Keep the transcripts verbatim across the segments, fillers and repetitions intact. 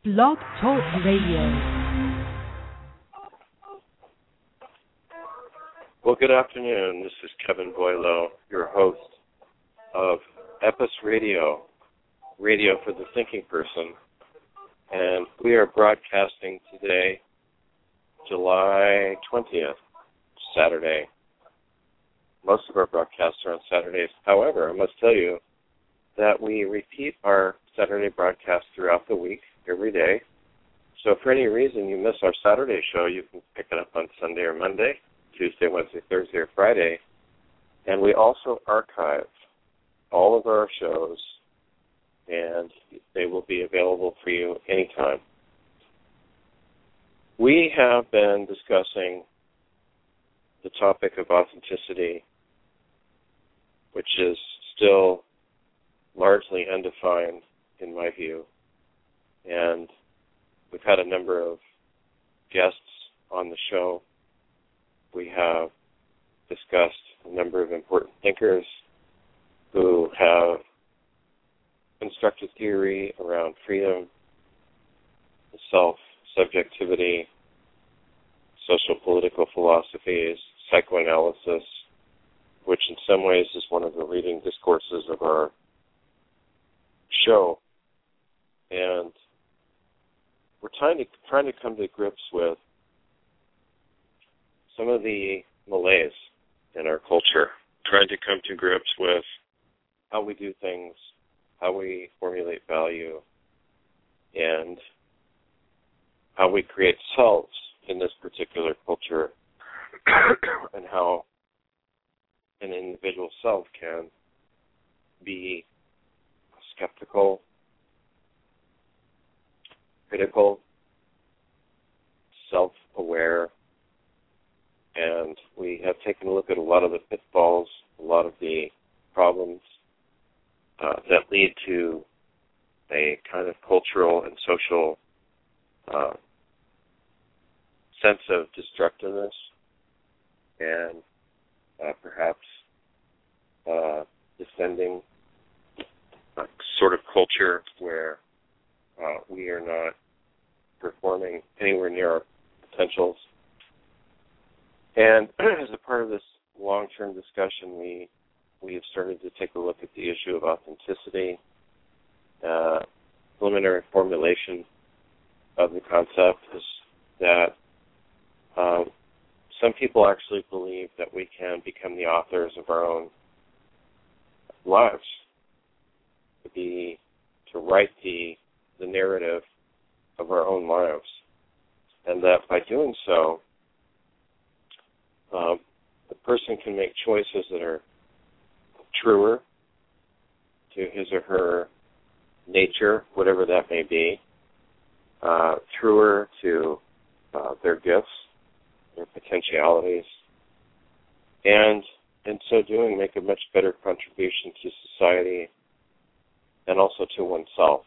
Blog Talk Radio. Well, good afternoon. This is Kevin Boileau, your host of Epis Radio, Radio for the Thinking Person. And we are broadcasting today, July twentieth, Saturday. Most of our broadcasts are on Saturdays. However, I must tell you that we repeat our Saturday broadcast throughout the week, every day. So if for any reason you miss our Saturday show, you can pick it up on Sunday or Monday, Tuesday, Wednesday, Thursday, or Friday. And we also archive all of our shows, and they will be available for you anytime. We have been discussing the topic of authenticity, which is still largely undefined in my view. And we've had a number of guests on the show. We have discussed a number of important thinkers who have constructed theory around freedom, self, subjectivity, social political philosophies, psychoanalysis, which in some ways is one of the leading discourses of our show. And we're trying to trying to come to grips with some of the malaise in our culture, trying to come to grips with how we do things, how we formulate value, and how we create selves in this particular culture, and how an individual self can be skeptical, critical, self-aware, and we have taken a look at a lot of the pitfalls, a lot of the problems uh, that lead to a kind of cultural and social uh, sense of destructiveness, and uh, perhaps uh, defending a sort of culture where uh, we are not performing anywhere near our potentials. And as a part of this long-term discussion, we we have started to take a look at the issue of authenticity, uh, preliminary formulation of the concept is that um, some people actually believe that we can become the authors of our own lives, to be to write the the narrative of our own lives, and that by doing so, um, the person can make choices that are truer to his or her nature, whatever that may be, uh, truer to uh, their gifts, their potentialities, and in so doing make a much better contribution to society and also to oneself.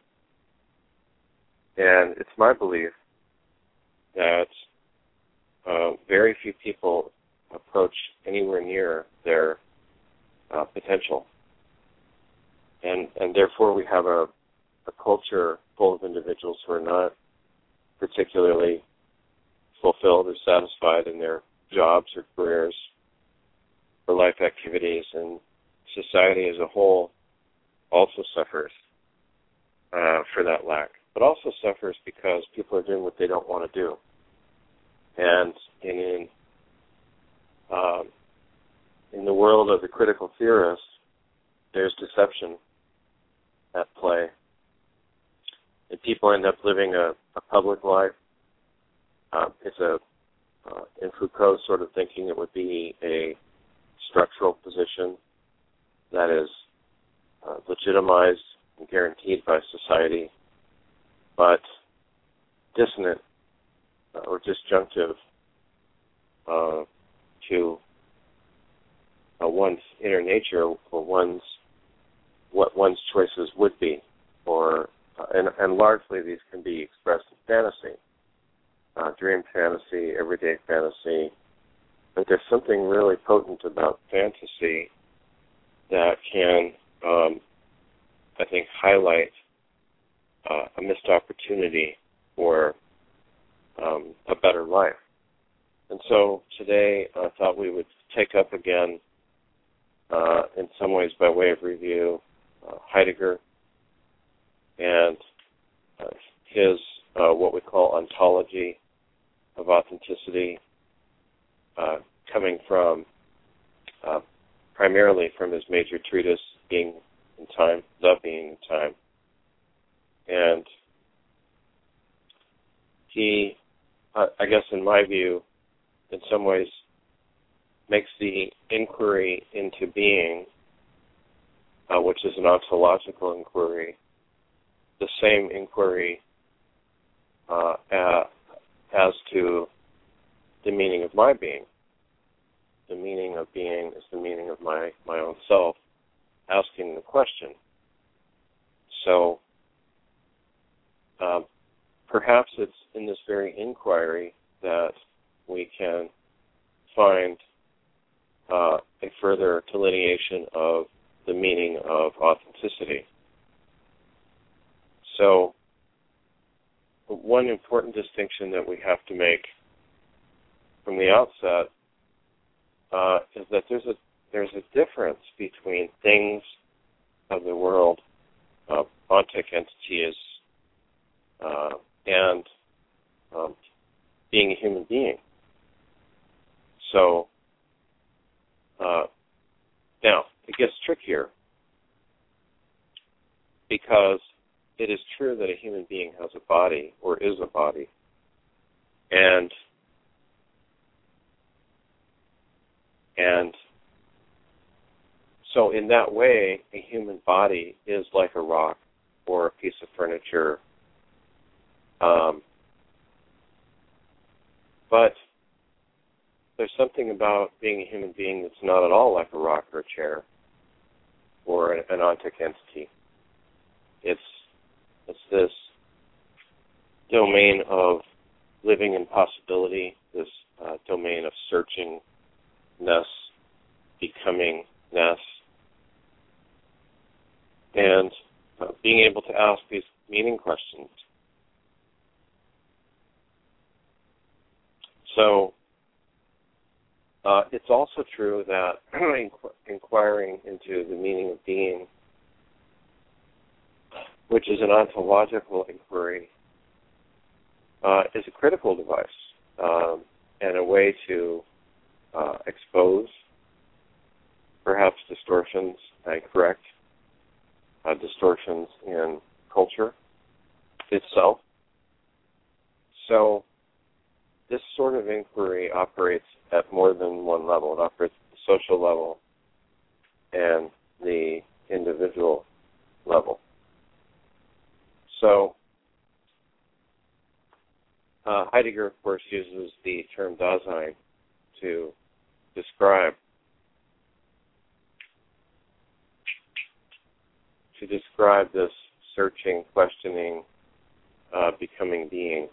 And it's my belief that uh, very few people approach anywhere near their uh, potential. And and therefore we have a, a culture full of individuals who are not particularly fulfilled or satisfied in their jobs or careers or life activities, and society as a whole also suffers uh, for that lack, but also suffers because people are doing what they don't want to do. And in in, um, in the world of the critical theorist, there's deception at play. And people end up living a, a public life. Uh, it's a, uh, in Foucault's sort of thinking, it would be a structural position that is uh, legitimized and guaranteed by society, but dissonant uh, or disjunctive uh, to uh, one's inner nature or one's what one's choices would be, or uh, and, and largely these can be expressed in fantasy, uh, dream fantasy, everyday fantasy. But there's something really potent about fantasy that can, um, I think, highlight uh, a missed opportunity for um, a better life. And so today I thought we would take up again, uh, in some ways by way of review, uh, Heidegger and uh, his uh, what we call ontology of authenticity, uh, coming from uh, primarily from his major treatise, Being in Time, The Being in Time. And he, uh, I guess in my view, in some ways makes the inquiry into being, uh, which is an ontological inquiry, the same inquiry uh, uh, as to the meaning of my being. The meaning of being is the meaning of my, my own self, asking the question. So um, perhaps it's in this very inquiry that we can find uh, a further delineation of the meaning of authenticity. So one important distinction that we have to make from the outset uh, is that there's a there's a difference between things of the world, uh, ontic entities, uh, and um, being a human being. So uh, now it gets trickier because it is true that a human being has a body or is a body, and and so in that way, a human body is like a rock or a piece of furniture. Um, but there's something about being a human being that's not at all like a rock or a chair or an, an ontic entity. It's it's this domain of living in possibility, this uh, domain of searchingness, becomingness, and uh, being able to ask these meaning questions. So uh, it's also true that inquiring into the meaning of being, which is an ontological inquiry, uh, is a critical device um, and a way to uh, expose perhaps distortions and correct uh, distortions in culture itself. So this sort of inquiry operates at more than one level. It operates at the social level and the individual level. So uh, Heidegger, of course, uses the term Dasein to describe to describe this searching, questioning, uh, becoming being.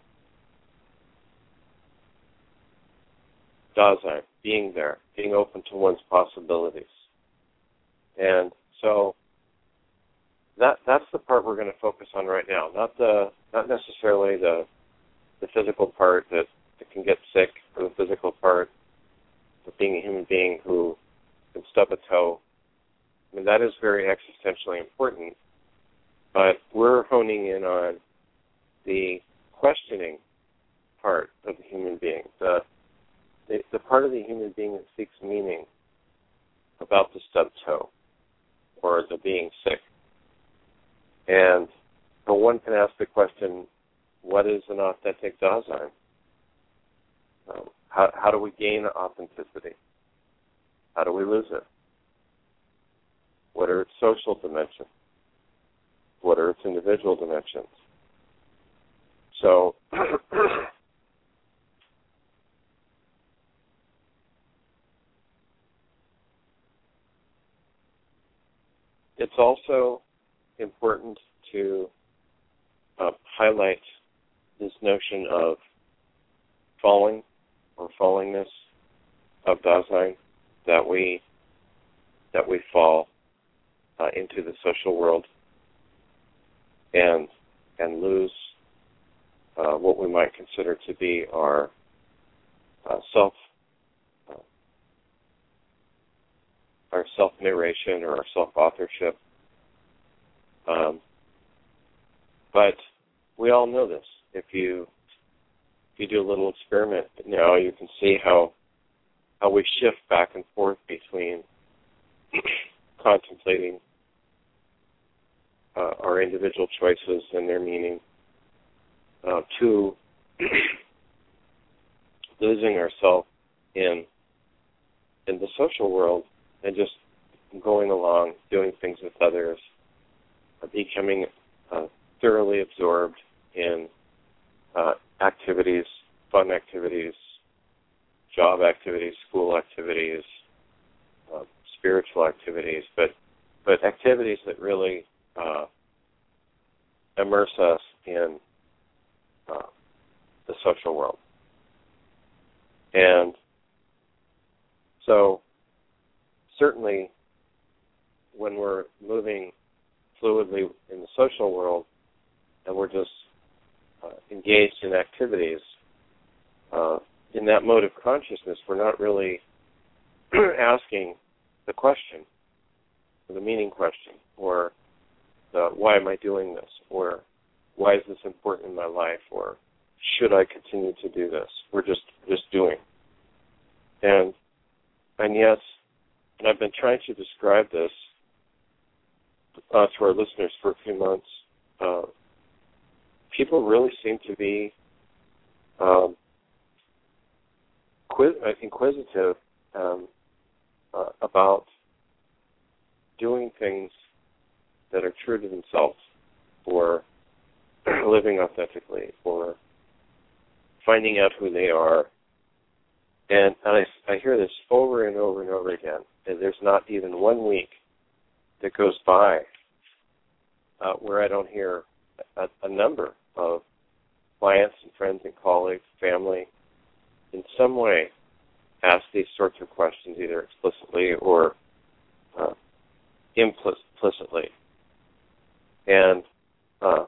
Dasein, being there, being open to one's possibilities. And so that that's the part we're going to focus on right now, not the not necessarily the the physical part that, that can get sick, or the physical part of being a human being who can stub a toe. I mean, that is very existentially important, but we're honing in on the questioning part of the human being, the, the the part of the human being that seeks meaning about the stub toe or the being sick. And but one can ask the question, what is an authentic Dasein? Um, how, how do we gain authenticity? How do we lose it? What are its social dimensions? What are its individual dimensions? So it's also important to uh, highlight this notion of falling or fallingness of Dasein, that we that we fall uh, into the social world and and lose uh, what we might consider to be our uh, self, uh, our self-narration or our self-authorship. Um, but we all know this. If you if you do a little experiment now, you can see how how we shift back and forth between contemplating uh, our individual choices and their meaning uh, to losing ourselves in in the social world and just going along, doing things with others, uh, becoming uh, thoroughly absorbed in uh, activities, fun activities, job activities, school activities, uh, spiritual activities, but but activities that really uh, immerse us in uh, the social world. And so certainly when we're moving fluidly in the social world and we're just uh, engaged in activities, uh, in that mode of consciousness, we're not really asking the question, or the meaning question, or the why am I doing this, or why is this important in my life, or should I continue to do this? We're just just doing. And and yes, and I've been trying to describe this uh, to our listeners for a few months. Uh, people really seem to be um, inquisitive um, uh, about doing things that are true to themselves, or living authentically, or finding out who they are. And, and I, I hear this over and over and over again, and there's not even one week that goes by uh, where I don't hear a, a number of clients and friends and colleagues, family, in some way ask these sorts of questions, either explicitly or uh, implicitly. And uh,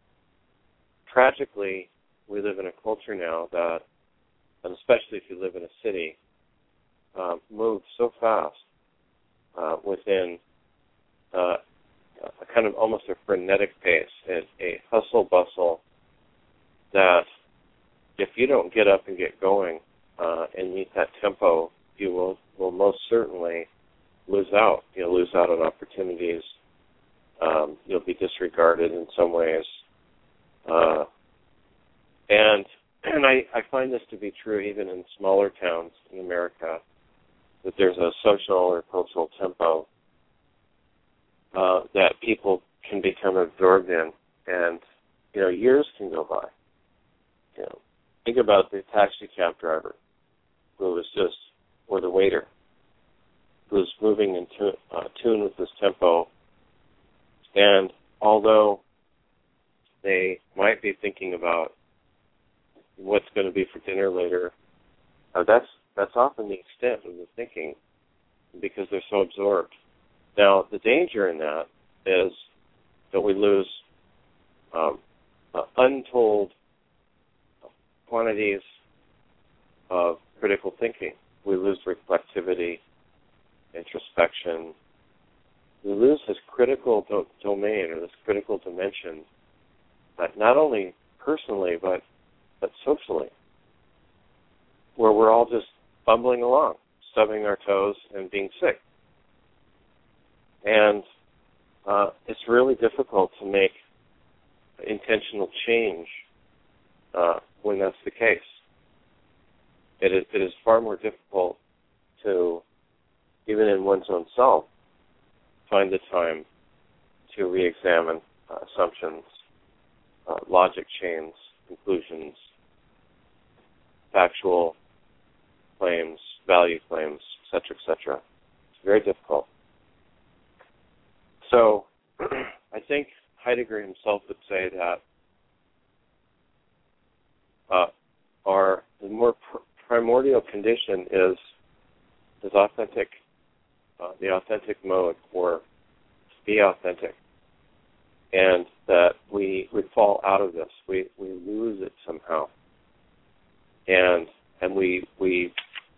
tragically, we live in a culture now that, and especially if you live in a city, uh, moves so fast uh, within uh, a kind of almost a frenetic pace, a, a hustle-bustle that if you don't get up and get going uh, and meet that tempo, you will, will most certainly lose out. You'll lose out on opportunities. Um, you'll be disregarded in some ways. Uh, and and I, I find this to be true even in smaller towns in America, that there's a social or cultural tempo uh, that people can become absorbed in, and you know, years can go by. You know, think about the taxi cab driver who was just, or the waiter, who was moving in tune, uh, tune with this tempo, and although they might be thinking about what's going to be for dinner later, uh, that's that's often the extent of the thinking because they're so absorbed. Now, the danger in that is that we lose um, uh, untold quantities of critical thinking. We lose reflectivity, introspection. We lose this critical do- domain or this critical dimension, uh, not only personally but but socially, where we're all just bumbling along, stubbing our toes and being sick. And uh, it's really difficult to make intentional change uh, when that's the case. It is, it is far more difficult to, even in one's own self, find the time to re-examine uh, assumptions, uh, logic chains, conclusions, factual claims, value claims, et cetera, et cetera. It's very difficult. So I think Heidegger himself would say that uh, our the more pr- primordial condition is is authentic, uh, the authentic mode, or be authentic. and that we we fall out of this. We we lose it somehow, and and we we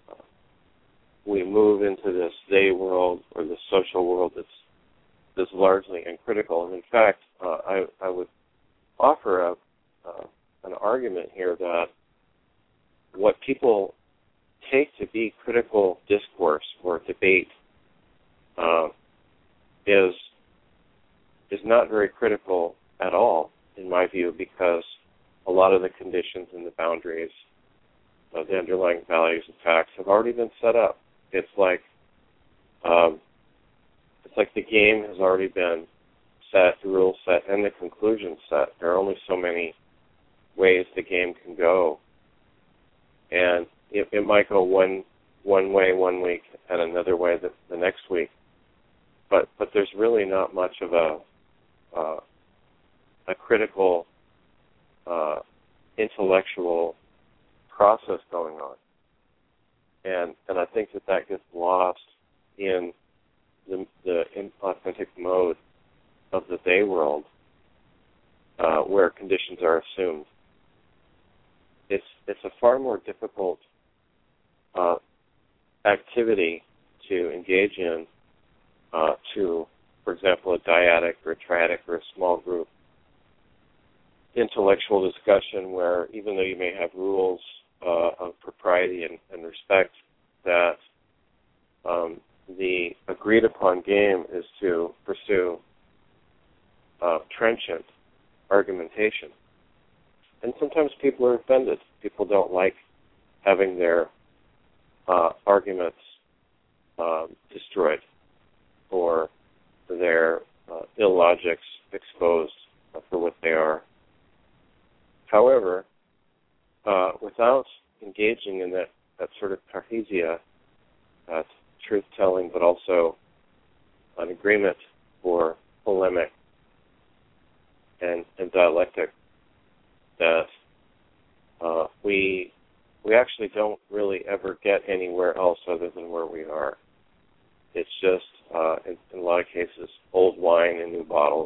we move into this they world or this social world that's that's largely uncritical. And in fact, uh, I I would offer a uh, an argument here that what people take to be critical discourse or debate uh, is is not very critical at all, in my view, because a lot of the conditions and the boundaries of the underlying values and facts have already been set up. It's like um, it's like the game has already been set, the rules set, and the conclusion set. There are only so many ways the game can go, and it, it might go one one way one week and another way the, the next week. But but there's really not much of a uh, a critical uh, intellectual process going on, and and I think that that gets lost in the the inauthentic mode of the they world, uh, where conditions are assumed. It's it's a far more difficult uh, activity to engage in uh, to, for example, a dyadic or a triadic or a small group intellectual discussion where even though you may have rules uh, of propriety and, and respect, that um, the agreed upon game is to pursue uh, trenchant argumentation. And sometimes people are offended. People don't like having their uh, arguments uh, destroyed or their uh, illogics exposed uh, for what they are. However, uh, without engaging in that, that sort of parrhesia, uh, truth-telling, but also an agreement for polemic and, and dialectic, that uh, we we actually don't really ever get anywhere else other than where we are. It's just, uh, in, in a lot of cases, old wine in new bottles.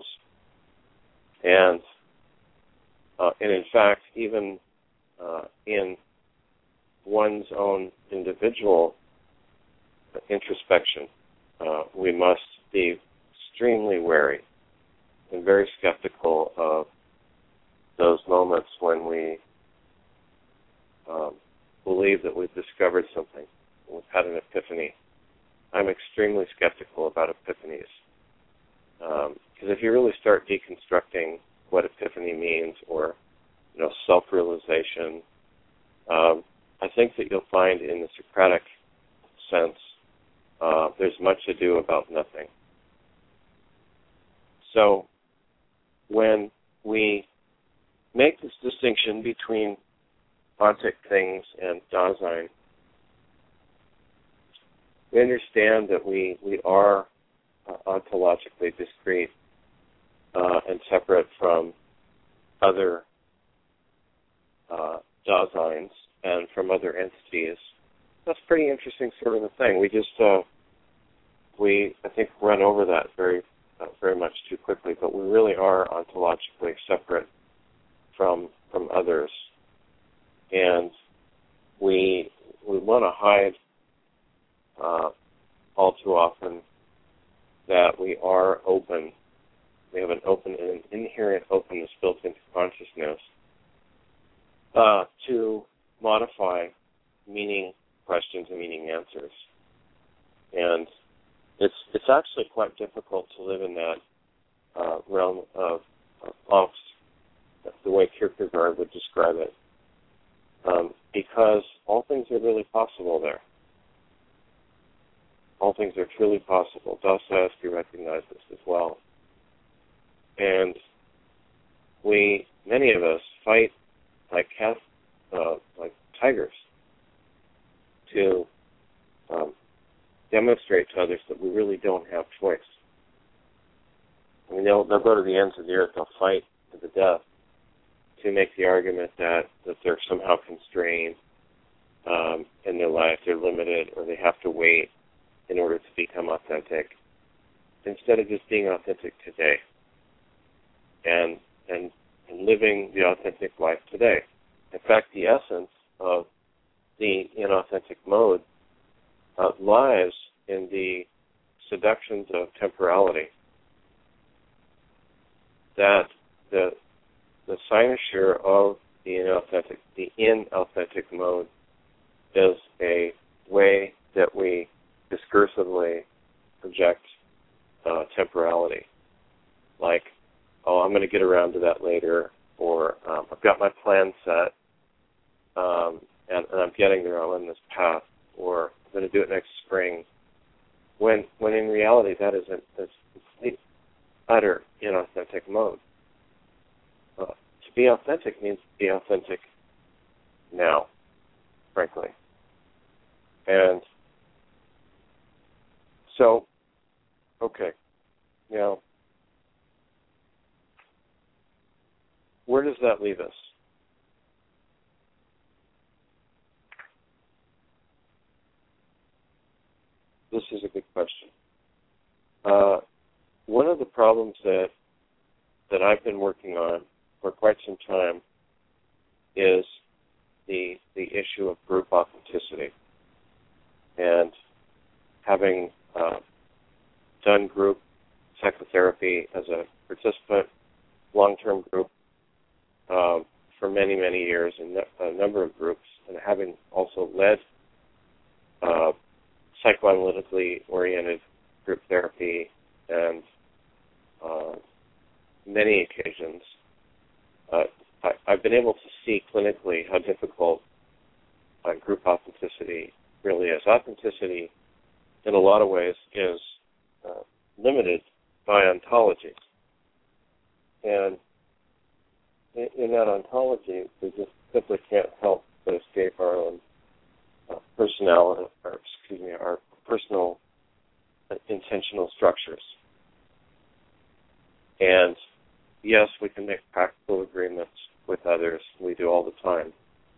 And uh, and in fact, even uh, in one's own individual introspection, uh, we must be extremely wary and very skeptical of those moments when we um, believe that we've discovered something, we've had an epiphany. I'm extremely skeptical about epiphanies. Because um, if you really start deconstructing what epiphany means, or you know, self-realization, um, I think that you'll find in the Socratic sense uh, there's much ado about nothing. So when we make this distinction between ontic things and Dasein, we understand that we, we are uh, ontologically discrete uh, and separate from other uh, Daseins and from other entities. That's a pretty interesting sort of a thing. We just, uh, we, I think, run over that very, uh, very much too quickly, but we really are ontologically separate from from others, and we we want to hide uh, all too often that we are open. We have an open, an inherent openness built into consciousness uh, to modify meaning questions and meaning answers, and it's it's actually quite difficult to live in that uh, realm of, of angst, the way Kierkegaard would describe it, um, because all things are really possible there. All things are truly possible. Dostoevsky recognized this as well. And we, many of us, fight like cats, uh, like tigers to um, demonstrate to others that we really don't have choice. I mean, they'll, they'll go to the ends of the earth, they'll fight to the death to make the argument that, that they're somehow constrained um, in their life, they're limited, or they have to wait in order to become authentic, instead of just being authentic today. and and and living the authentic life today. In fact, the essence of the inauthentic mode uh, lies in the seductions of temporality. That the the cynosure of the inauthentic, the inauthentic mode, is a way that we discursively project uh, temporality. Like, oh, I'm going to get around to that later, or um, I've got my plan set, um, and, and I'm getting there, I'm on this path, or I'm going to do it next spring. When when in reality, that is a that's complete, utter inauthentic mode. Uh, to be authentic means to be authentic now, frankly. And so, okay, now, where does that leave us? This is a good question. Uh, one of the problems that that I've been working on for quite some time is the the issue of group authenticity. And having uh, done group psychotherapy as a participant, long-term group, um, for many, many years, in a number of groups, and having also led uh, psychoanalytically oriented group therapy and uh, many occasions, uh, I, I've been able to see clinically how difficult uh, group authenticity really is. Authenticity, in a lot of ways, is uh, limited by ontology. And in, in that ontology, we just simply can't help but escape our own uh, personality, or excuse me, our personal uh, intentional structures. And yes, we can make practical agreements with others. We do all the time.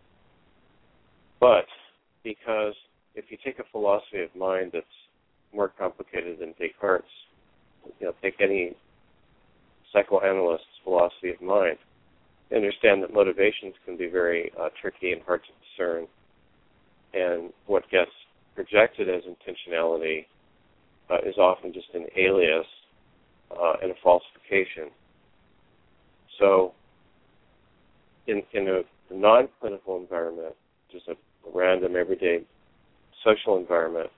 But because if you take a philosophy of mind that's more complicated than Descartes, you know, take any psychoanalyst's philosophy of mind, you understand that motivations can be very uh, tricky and hard to discern. And what gets projected as intentionality uh, is often just an alias uh, and a falsification. So in, in a non-clinical environment, just a random, everyday social environment,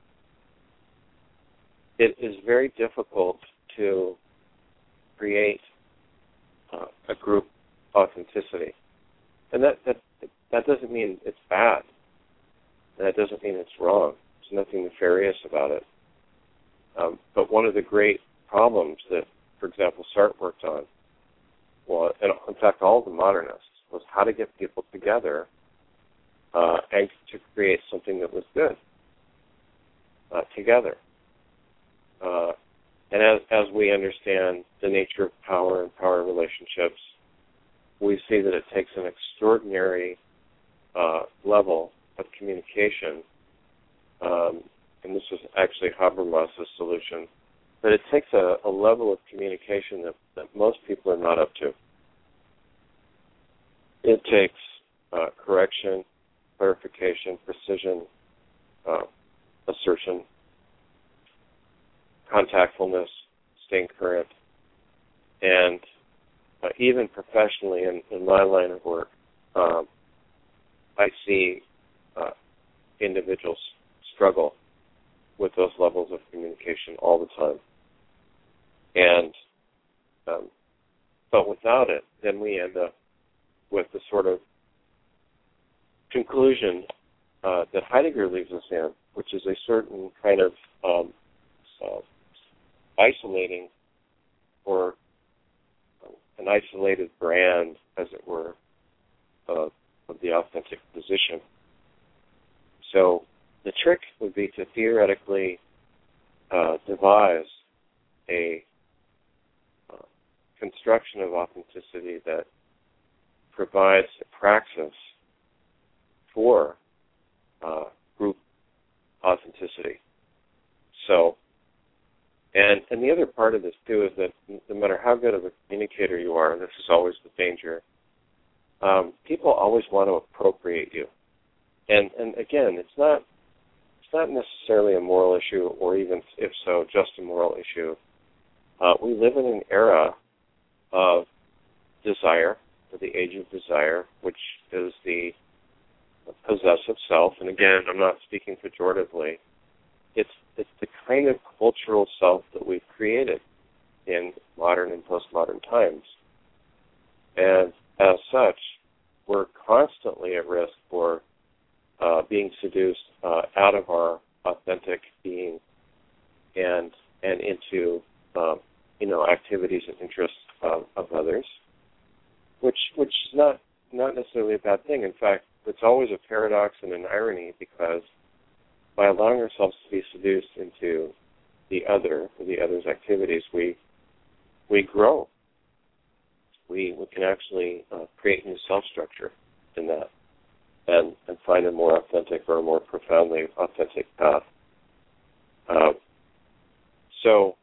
it is very difficult to create uh, a group authenticity. And that, that that doesn't mean it's bad. That doesn't mean it's wrong. There's nothing nefarious about it. Um, but one of the great problems that, for example, Sartre worked on, well, and in fact all the modernists, was how to get people together uh, and to create something that was good uh, together. Uh, and as, as we understand the nature of power and power relationships, we see that it takes an extraordinary uh, level of communication, um, and this was actually Habermas's solution, but it takes a, a level of communication that, that most people are not up to. It takes uh, correction, clarification, precision, uh, assertion, contactfulness, staying current, and uh, even professionally in, in my line of work, um, I see uh, individuals struggle with those levels of communication all the time. And um, but without it, then we end up with the sort of conclusion uh, that Heidegger leaves us in, which is a certain kind of um, uh, isolating or an isolated brand, as it were, uh, of the authentic position. So the trick would be to theoretically uh, devise a uh, construction of authenticity that provides a praxis for uh, group authenticity. So And and the other part of this, too, is that no matter how good of a communicator you are, and this is always the danger, um, people always want to appropriate you. And and again, it's not it's not necessarily a moral issue, or even, if so, just a moral issue. Uh, we live in an era of desire, the age of desire, which is the possessive self. And again, I'm not speaking pejoratively. It's it's the kind of cultural self that we've created in modern and postmodern times. And as such, we're constantly at risk for uh, being seduced uh, out of our authentic being and and into um, you know activities and interests of, of others, which which is not not necessarily a bad thing. In fact, it's always a paradox and an irony, because by allowing ourselves to be seduced into the other, or the other's activities, we we grow. We we can actually uh, create new self-structure in that, and and find a more authentic or a more profoundly authentic path. Uh, so,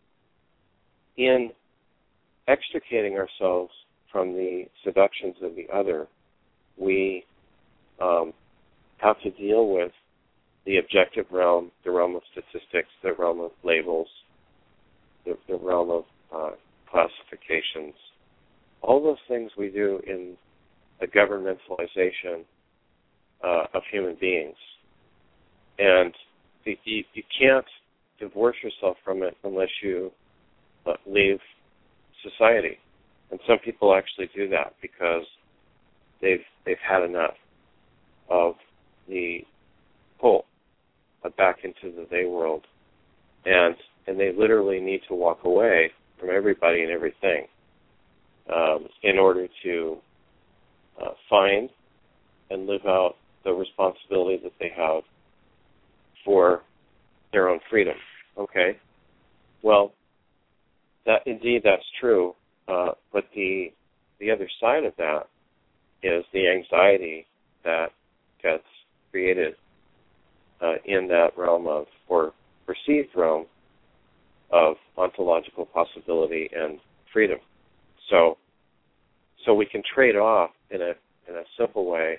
in extricating ourselves from the seductions of the other, we um, have to deal with the objective realm, the realm of statistics, the realm of labels, the, the realm of uh, classifications, all those things we do in the governmentalization uh, of human beings. And you, you can't divorce yourself from it unless you uh, leave society. And some people actually do that because they've they've had enough of the pull back into the they world, and and they literally need to walk away from everybody and everything um, in order to uh, find and live out the responsibility that they have for their own freedom. Okay, well, that indeed that's true, uh, but the the other side of that is the anxiety that gets created uh, in that realm of, or perceived realm of ontological possibility and freedom. So, so we can trade off in a in a simple way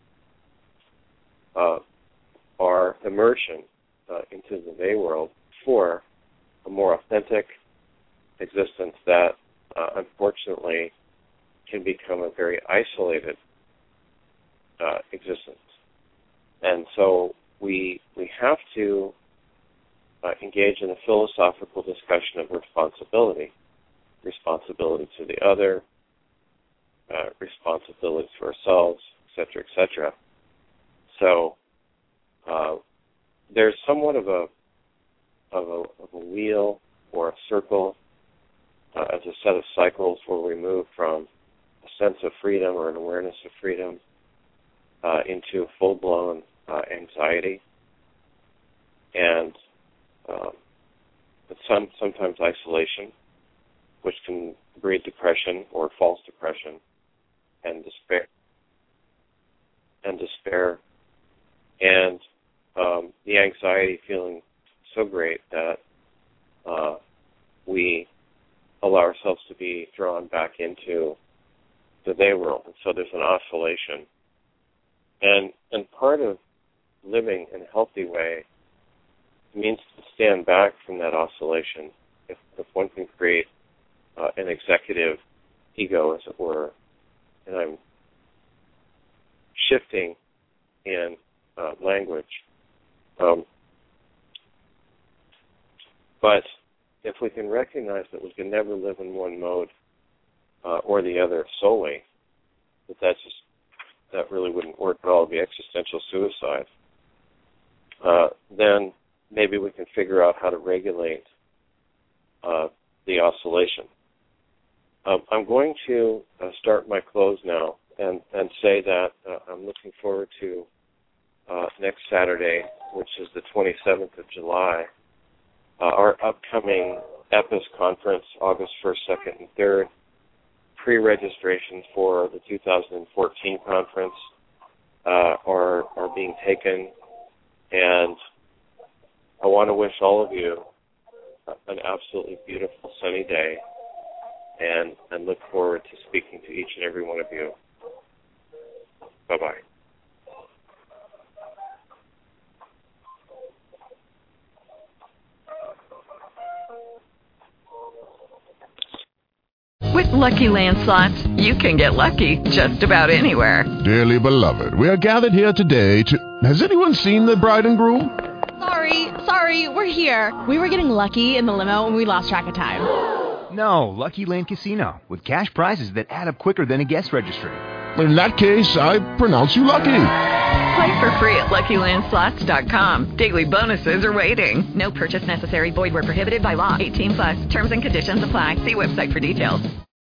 uh, our immersion uh, into the they world for a more authentic existence that, uh, unfortunately, can become a very isolated uh, existence. And so we we have to uh, engage in a philosophical discussion of responsibility, responsibility to the other, uh, responsibility to ourselves, et cetera, et cetera. So uh, there's somewhat of a of a, of a wheel or a circle uh, as a set of cycles where we move from a sense of freedom or an awareness of freedom uh, into full-blown uh, anxiety and um, some sometimes isolation, which can breed depression or false depression and despair and despair and um, the anxiety feeling so great that uh, we allow ourselves to be drawn back into the they world. And so there's an oscillation. And and part of living in a healthy way means to stand back from that oscillation. If, if one can create uh, an executive ego, as it were, and I'm shifting in uh, language. Um, but if we can recognize that we can never live in one mode uh, or the other solely, that that's just, that really wouldn't work at all. It'd be existential suicide. Uh, then maybe we can figure out how to regulate uh, the oscillation. Um, I'm going to uh, start my close now and, and say that uh, I'm looking forward to uh, next Saturday, which is the twenty-seventh of July, uh, our upcoming E P I S conference, August first, second, and third. Pre-registrations for the two thousand fourteen conference uh, are are being taken, and I want to wish all of you an absolutely beautiful sunny day, and, and look forward to speaking to each and every one of you. Bye-bye. With Lucky Land Slots, you can get lucky just about anywhere. Dearly beloved, we are gathered here today to... Has anyone seen the bride and groom? Sorry, sorry, we're here. We were getting lucky in the limo and we lost track of time. No, Lucky Land Casino, with cash prizes that add up quicker than a guest registry. In that case, I pronounce you lucky. Play for free at Lucky Land Slots dot com. Daily bonuses are waiting. No purchase necessary. Void where prohibited by law. eighteen plus. Terms and conditions apply. See website for details.